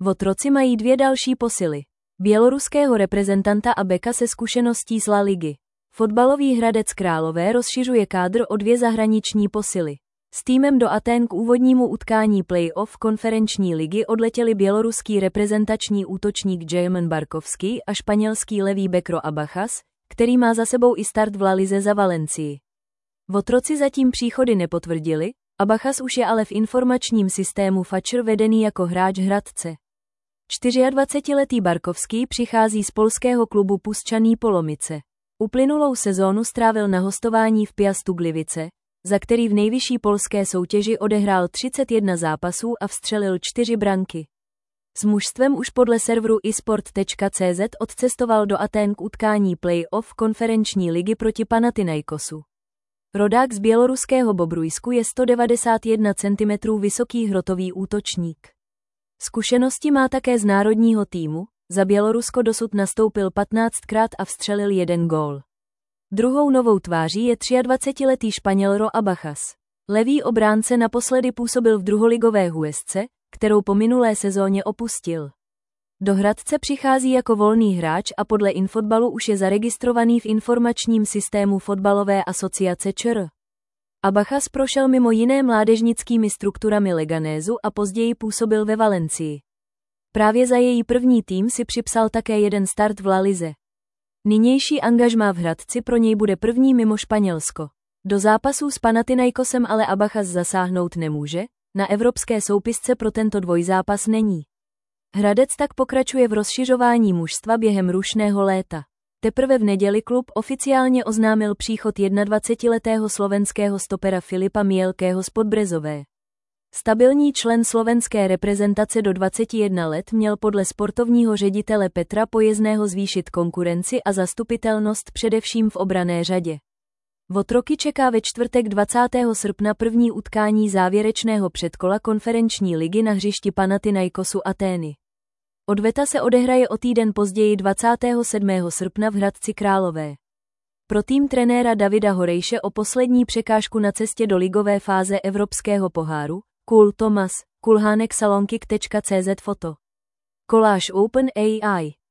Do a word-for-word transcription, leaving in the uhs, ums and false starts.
V Otroci mají dvě další posily. Běloruského reprezentanta a beka se zkušeností z La Ligy. Fotbalový Hradec Králové rozšiřuje kádr o dvě zahraniční posily. S týmem do Athén k úvodnímu utkání play-off konferenční ligy odletěli běloruský reprezentační útočník Jejmen Barkovský a španělský levý bek Ro Abachas, který má za sebou i start v La Lize za Valencii. V Otroci zatím příchody nepotvrdili, Abachas už je ale v informačním systému Fatscher vedený jako hráč Hradce. dvacetičtyřletý Barkovský přichází z polského klubu Puszczaný Polomice. Uplynulou sezónu strávil na hostování v Piastu Gliwice, za který v nejvyšší polské soutěži odehrál třicet jedna zápasů a vstřelil čtyři branky. S mužstvem už podle serveru isport tečka cé zet odcestoval do Athén k utkání play-off konferenční ligy proti Panathinaikosu. Rodák z běloruského Bobrujsku je sto devadesát jedna centimetrů vysoký hrotový útočník. Zkušenosti má také z národního týmu, za Bělorusko dosud nastoupil patnáctkrát a vstřelil jeden gól. Druhou novou tváří je dvacetiletý Španěl Ro Abachas. Levý obránce naposledy působil v druholigové Huesce, kterou po minulé sezóně opustil. Do Hradce přichází jako volný hráč a podle Infotbalu už je zaregistrovaný v informačním systému fotbalové asociace ČR. Abachas prošel mimo jiné mládežnickými strukturami Leganésu a později působil ve Valencii. Právě za její první tým si připsal také jeden start v La Lize. Nynější angažmá v Hradci pro něj bude první mimo Španělsko. Do zápasů s Panathinaikosem ale Abachas zasáhnout nemůže, na evropské soupisce pro tento dvojzápas není. Hradec tak pokračuje v rozšiřování mužstva během rušného léta. Teprve v neděli klub oficiálně oznámil příchod dvacetijednoletého slovenského stopera Filipa Mielkého z Podbrezové. Stabilní člen slovenské reprezentace do dvaceti jednoho let měl podle sportovního ředitele Petra Pojezného zvýšit konkurenci a zastupitelnost především v obranné řadě. V Otroky čeká ve čtvrtek dvacátého srpna první utkání závěrečného předkola konferenční ligy na hřišti Panathinaikosu Athény. Odveta se odehraje o týden později dvacátého sedmého srpna v Hradci Králové. Pro tým trenéra Davida Horejše o poslední překážku na cestě do ligové fáze Evropského poháru, Kul Tomas, Kulhánek Salonkik tečka cé zet foto. Koláž Open A I